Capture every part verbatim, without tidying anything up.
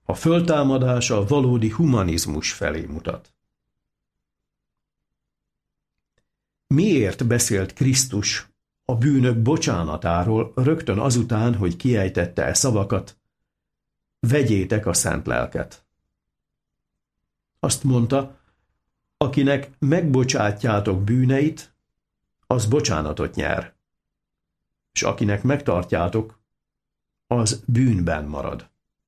A föltámadás a valódi humanizmus felé mutat. Miért beszélt Krisztus a bűnök bocsánatáról rögtön azután, hogy kiejtette e szavakat: vegyétek a szent lelket? Azt mondta, akinek megbocsátjátok bűneit, az bocsánatot nyer, és akinek megtartjátok, az bűnben marad.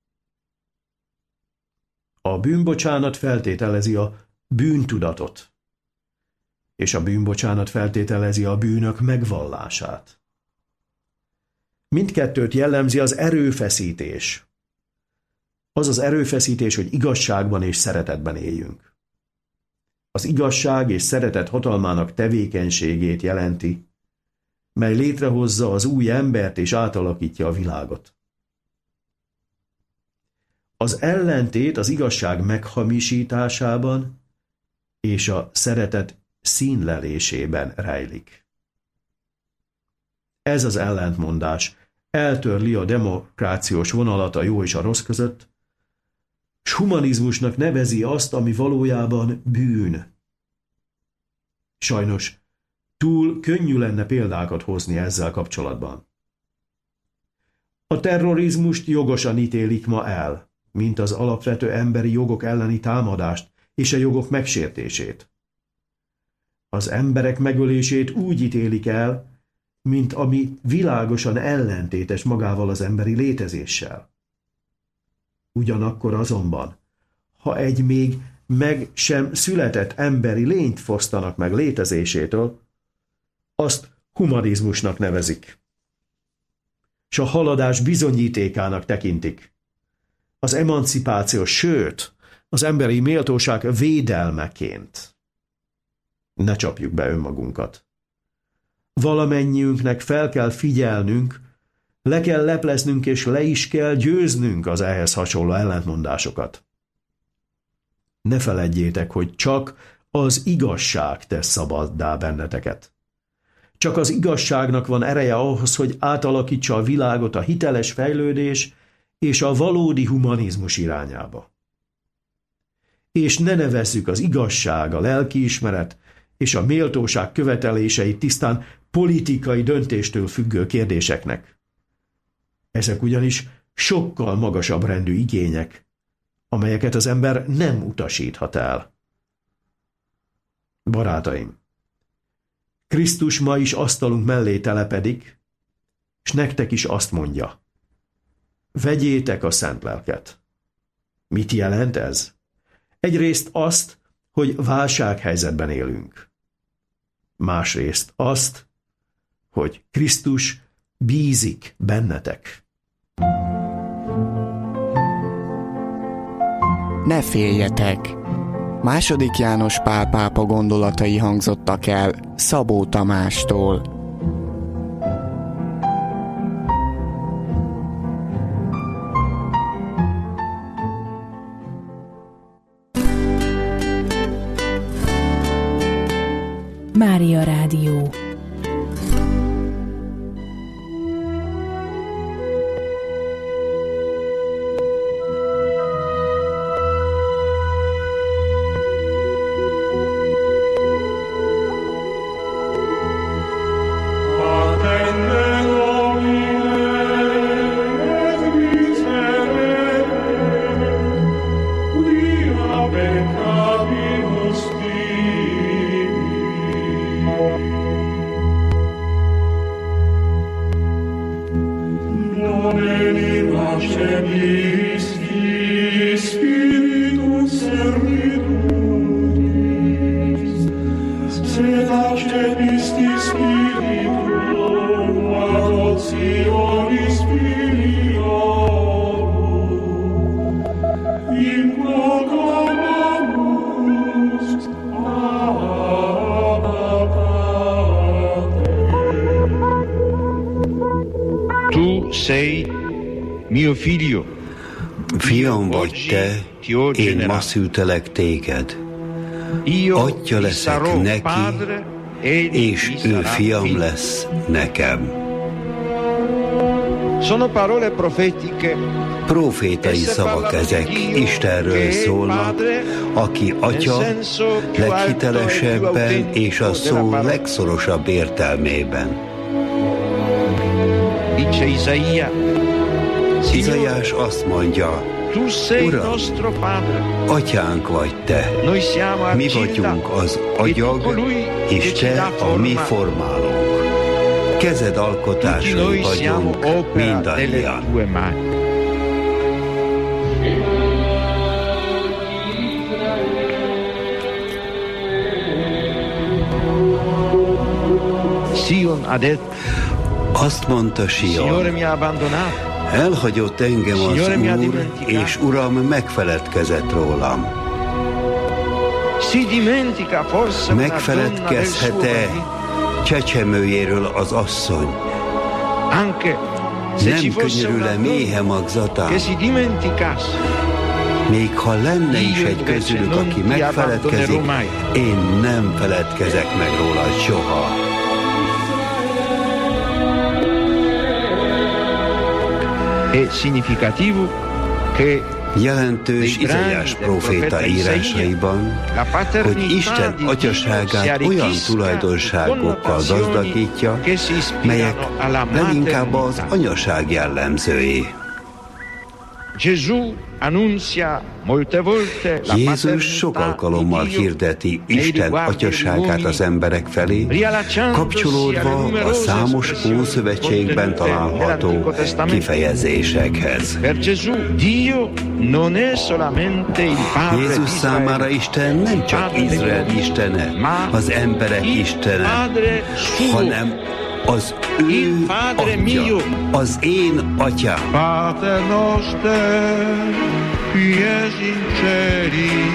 A bűnbocsánat feltételezi a bűntudatot, és a bűnbocsánat feltételezi a bűnök megvallását. Mindkettőt jellemzi az erőfeszítés. Az az erőfeszítés, hogy igazságban és szeretetben éljünk. Az igazság és szeretet hatalmának tevékenységét jelenti, mely létrehozza az új embert és átalakítja a világot. Az ellentét az igazság meghamisításában és a szeretet színlelésében rejlik. Ez az ellentmondás eltörli a demokrációs vonalat a jó és a rossz között, s humanizmusnak nevezi azt, ami valójában bűn. Sajnos túl könnyű lenne példákat hozni ezzel kapcsolatban. A terrorizmust jogosan ítélik ma el, mint az alapvető emberi jogok elleni támadást és a jogok megsértését. Az emberek megölését úgy ítélik el, mint ami világosan ellentétes magával az emberi létezéssel. Ugyanakkor azonban, ha egy még meg sem született emberi lényt fosztanak meg létezésétől, azt humanizmusnak nevezik, s a haladás bizonyítékának tekintik. Az emancipáció, sőt, az emberi méltóság védelmeként. Ne csapjuk be önmagunkat. Valamennyiünknek fel kell figyelnünk, le kell lepleznünk és le is kell győznünk az ehhez hasonló ellentmondásokat. Ne feledjétek, hogy csak az igazság tesz szabaddá benneteket. Csak az igazságnak van ereje ahhoz, hogy átalakítsa a világot a hiteles fejlődés és a valódi humanizmus irányába. És ne nevezzük az igazság, a lelkiismeret és a méltóság követeléseit tisztán politikai döntéstől függő kérdéseknek. Ezek ugyanis sokkal magasabb rendű igények, amelyeket az ember nem utasíthat el. Barátaim, Krisztus ma is asztalunk mellé telepedik, és nektek is azt mondja: vegyétek a szent lelket. Mit jelent ez? Egyrészt azt, hogy válsághelyzetben élünk. Másrészt azt, hogy Krisztus bízik bennetek. Ne féljetek! Második János Pál pápa gondolatai hangzottak el Szabó Tamástól. Mária Rádió. Fiam vagy te, én ma szültelek téged. Atya leszek neki, és ő fiam lesz nekem. Sono parole profetiche Profétai szavak ezek, Istenről szólnak, aki Atya leghitelesebben és a szó legszorosabb értelmében. Izaiás azt mondja, Uram, Atyánk vagy Te, mi vagyunk az agyag, és Te a mi formálónk. Kezed alkotásai vagyunk mindannyian. Azt mondta Sion, elhagyott engem az Úr, és Uram megfeledkezett rólam. Megfeledkezhet-e csecsemőjéről az asszony? Nem könyörül-e méhe magzatán? Még ha lenne is egy közülük, aki megfeledkezik, én nem feledkezek meg róla soha. Jelentős Izaiás próféta írásaiban, hogy Isten atyaságát olyan tulajdonságokkal gazdagítja, melyek leginkább az anyaság jellemzői. Jézus sok alkalommal hirdeti Isten atyaságát az emberek felé, kapcsolódva a számos Ószövetségben található kifejezésekhez. Jézus számára Isten nem csak Izrael istene, az emberek istene, hanem az ő Atya, az én Atyám. Pater noster, qui es in celi,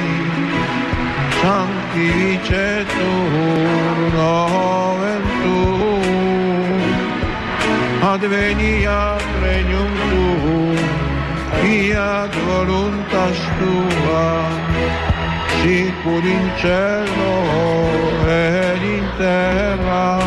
sanctificetur nomen tuum, adveniat regnum tuum, fiat voluntas tua, sicur in cielo et in terra.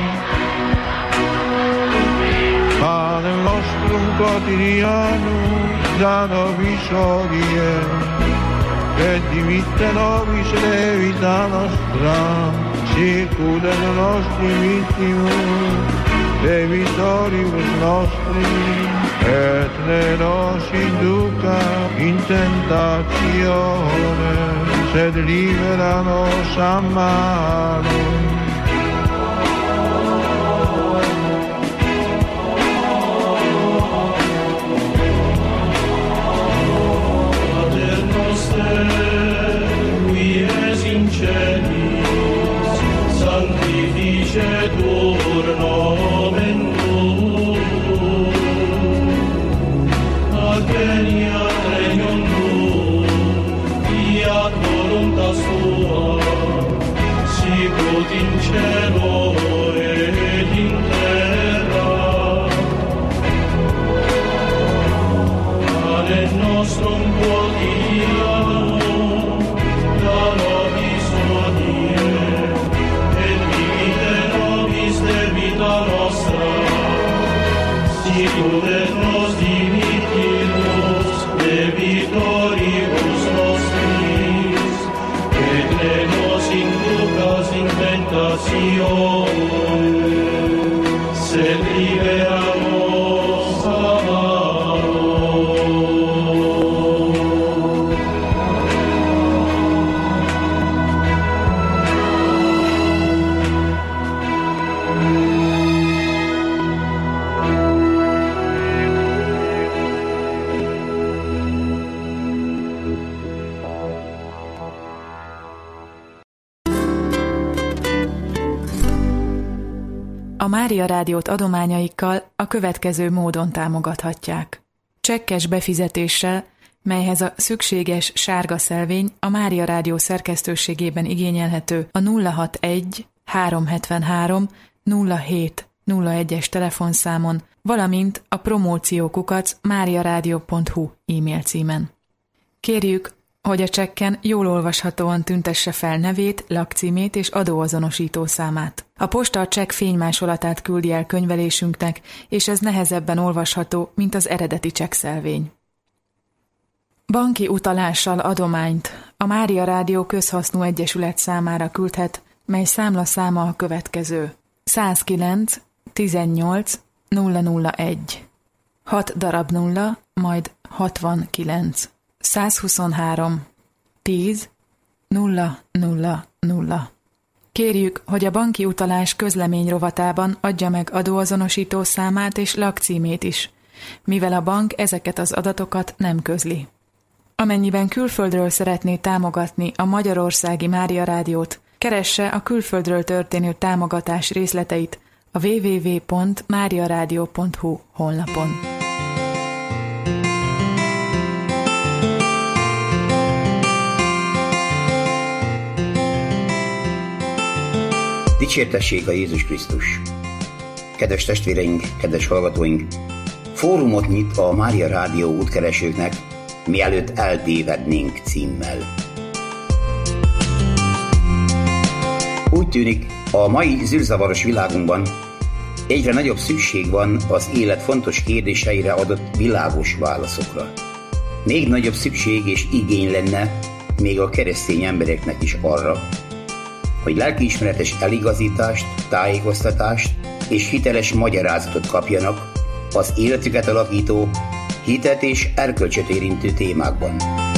Panem nostrum quotidianum da nobis hodie, et dimitte nobis levita nostra, sicut et nostri vittimus, debitoribus nostri, et ne nos induca in tentatione, sed libera nos a malo. Sanctificetur nomen tuum, adveniat regnum tuum, fiat voluntas tua, sicut in cielo et in terra. Panem nostrum quotidianum da nobis hodie, debita nostra, sicut et nos dimittimus debitoribus nostris, et ne nos inducas in tentatione, sed libera nos a malo. A Mária Rádiót adományaikkal a következő módon támogathatják. Csekkes befizetéssel, melyhez a szükséges sárga szelvény a Mária Rádió szerkesztőségében igényelhető a nulla hatvanegy háromszázhetvenhárom nulla hét nulla egyes telefonszámon, valamint a promóciókukac máriaradio pont hu e-mail címen. Kérjük, hogy a csekken jól olvashatóan tüntesse fel nevét, lakcímét és adóazonosító számát. A posta a csekk fénymásolatát küldi el könyvelésünknek, és ez nehezebben olvasható, mint az eredeti csekkszelvény. Banki utalással adományt a Mária Rádió Közhasznú Egyesület számára küldhet, mely számlaszáma a következő: százkilenc tizennyolc nulla nulla egy. hat darab nulla, majd hatvankilenc. százhuszonhárom tíz nulla nulla nulla. Kérjük, hogy a banki utalás közlemény rovatában adja meg adóazonosító számát és lakcímét is, mivel a bank ezeket az adatokat nem közli. Amennyiben külföldről szeretné támogatni a Magyarországi Mária Rádiót, keresse a külföldről történő támogatás részleteit a double-u double-u double-u pont mariaradio pont hu honlapon. Dicsértessék a Jézus Krisztus! Kedves testvéreink, kedves hallgatóink! Fórumot nyit a Mária Rádió útkeresőknek, mielőtt eltévednénk címmel. Úgy tűnik, a mai zűrzavaros világunkban egyre nagyobb szükség van az élet fontos kérdéseire adott világos válaszokra. Még nagyobb szükség és igény lenne még a keresztény embereknek is arra, hogy lelkiismeretes eligazítást, tájékoztatást és hiteles magyarázatot kapjanak az életüket alakító, hitet és erkölcsöt érintő témákban.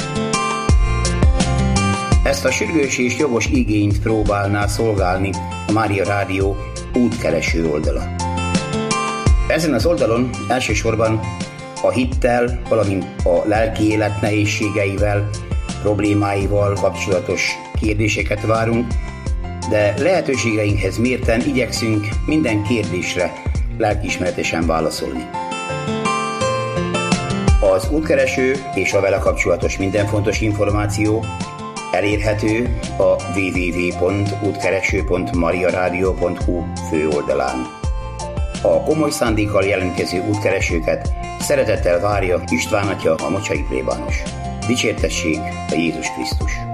Ezt a sürgős és jogos igényt próbálná szolgálni a Mária Rádió útkereső oldala. Ezen az oldalon elsősorban a hittel, valamint a lelki élet nehézségeivel, problémáival kapcsolatos kérdéseket várunk, de lehetőségeinkhez mérten igyekszünk minden kérdésre lelkiismeretesen válaszolni. Az útkereső és a vele kapcsolatos minden fontos információ elérhető a double-u double-u double-u pont útkereső pont mariaradio pont hu főoldalán. A komoly szándékkal jelentkező útkeresőket szeretettel várja István atya, a mocsai plébános. Dicsértessék a Jézus Krisztus!